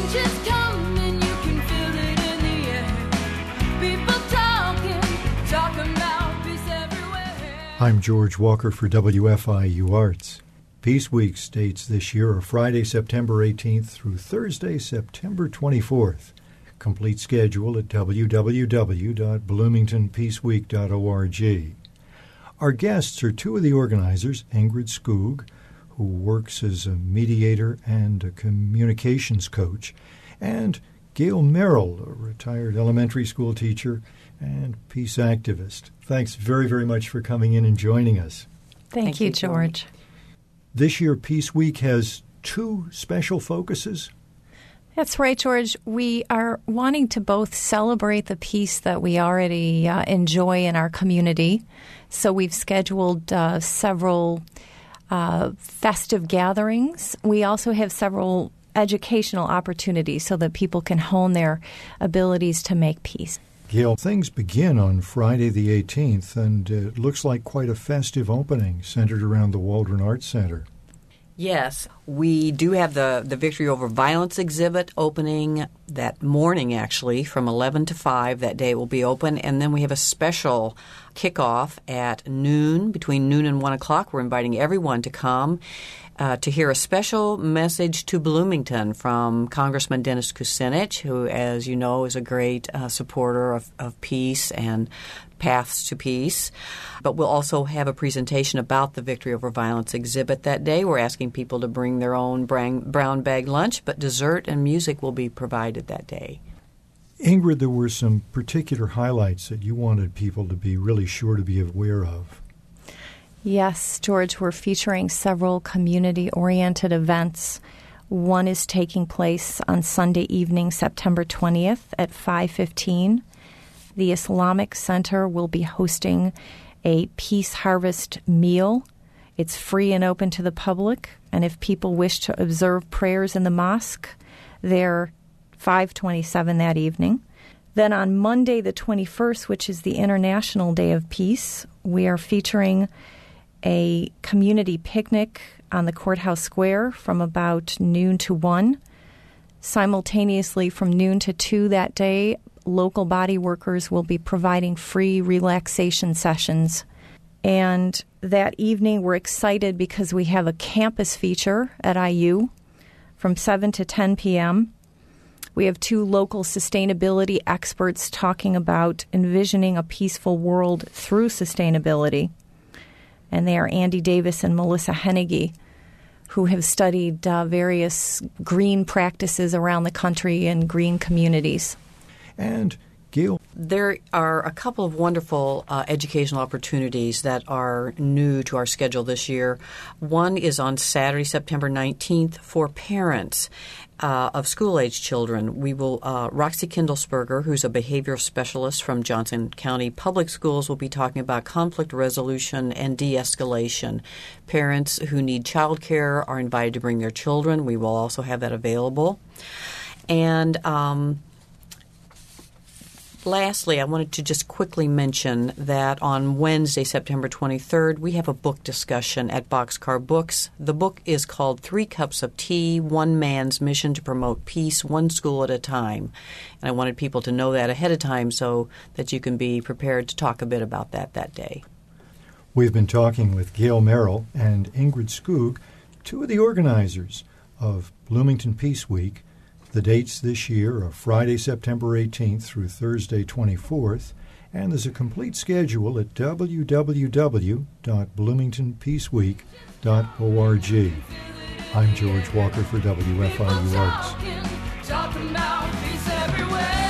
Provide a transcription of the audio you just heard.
Change is coming, you can feel it in the air. People talking about peace everywhere. I'm George Walker for WFIU Arts. Peace Week dates this year are Friday, September 18th through Thursday, September 24th. Complete schedule at www.bloomingtonpeaceweek.org. Our guests are two of the organizers, Ingrid Skoog, who works as a mediator and a communications coach, and Gail Merrill, a retired elementary school teacher and peace activist. Thanks very, very much for coming in and joining us. Thank you, George. This year, Peace Week has two special focuses. That's right, George. We are wanting to both celebrate the peace that we already enjoy in our community. So we've scheduled several festive gatherings. We also have several educational opportunities so that people can hone their abilities to make peace. Gail, things begin on Friday the 18th, and it looks like quite a festive opening centered around the Waldron Arts Center. Yes, we do have the Victory Over Violence exhibit opening that morning, actually, from 11 to 5. That day it will be open. And then we have a special kickoff at noon, between noon and 1 o'clock. We're inviting everyone to come to hear a special message to Bloomington from Congressman Dennis Kucinich, who, as you know, is a great supporter of peace and paths to peace. But we'll also have a presentation about the Victory Over Violence exhibit that day. We're asking people to bring their own brown bag lunch, but dessert and music will be provided that day. Ingrid, there were some particular highlights that you wanted people to be really sure to be aware of. Yes, George, we're featuring several community-oriented events. One is taking place on Sunday evening, September 20th at 5:15. The Islamic Center will be hosting a Peace Harvest meal. It's free and open to the public, and if people wish to observe prayers in the mosque, they're 5:27 that evening. Then on Monday the 21st, which is the International Day of Peace, we are featuring a community picnic on the courthouse square from about noon to 1. Simultaneously from noon to 2 that day, local body workers will be providing free relaxation sessions. And that evening we're excited because we have a campus feature at IU from 7 to 10 p.m. We have two local sustainability experts talking about envisioning a peaceful world through sustainability. And they are Andy Davis and Melissa Hennigy, who have studied various green practices around the country and green communities. And Gail? There are a couple of wonderful educational opportunities that are new to our schedule this year. One is on Saturday, September 19th, for parents of school-age children. We will Roxy Kindlesberger, who's a behavioral specialist from Johnson County Public Schools, will be talking about conflict resolution and de-escalation. Parents who need child care are invited to bring their children. We will also have that available. And lastly, I wanted to just quickly mention that on Wednesday, September 23rd, we have a book discussion at Boxcar Books. The book is called 3 Cups of Tea, One Man's Mission to Promote Peace, One School at a Time. And I wanted people to know that ahead of time so that you can be prepared to talk a bit about that day. We've been talking with Gail Merrill and Ingrid Skoog, two of the organizers of Bloomington Peace Week. The dates this year are Friday, September 18th through Thursday, 24th, and there's a complete schedule at www.bloomingtonpeaceweek.org. I'm George Walker for WFIU Arts. Talking about peace everywhere.